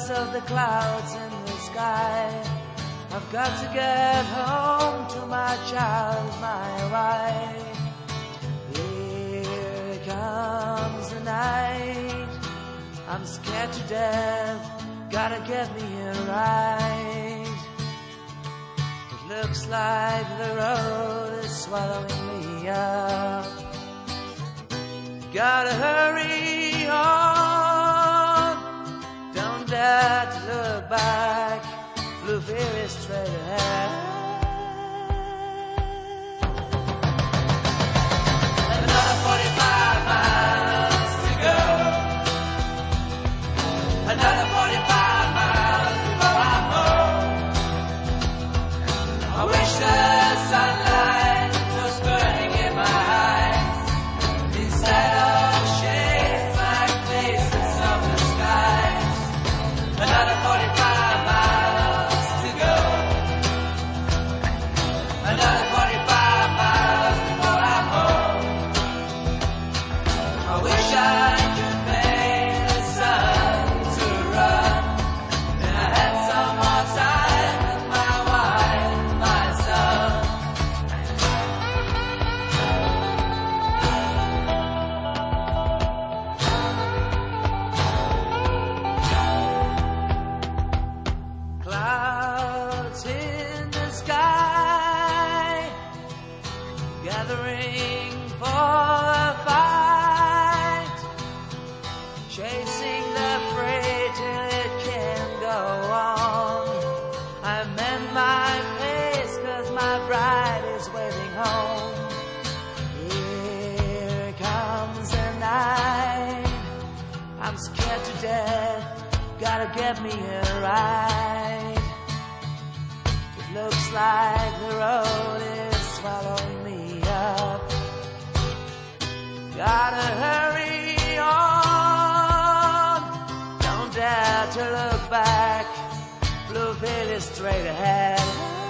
because of the clouds in the sky. I've got to get home to my child, my wife. Here comes the night, I'm scared to death, gotta get me here right. It looks like the road is swallowing me up. Gotta hurry on, don't dare to look back, blue fear is straight ahead. Another 45 miles to go, another 45 miles before I'm home. I wish the sunlight was burning in my eyes instead of shades like faces of the skies. Another 45 miles to go, another 45 miles before I'm home. I wish I could make the sun to run, and I had some more time with my wife, my son. Clouds in the sky, gathering for a fight, chasing the freight till it can't go on. I mend my face 'cause my bride is waiting home. Here comes the night, I'm scared to death, gotta get me here right. It looks like the road is swallowing me up. Gotta hurry on, don't dare to look back, blue veil is straight ahead.